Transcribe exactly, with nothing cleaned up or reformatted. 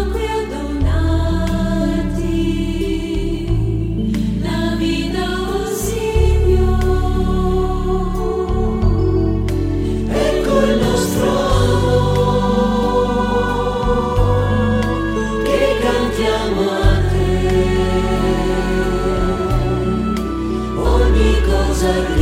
qui adunati, la vita, oh Signore, ecco il nostro amore che cantiamo a te. Ogni cosa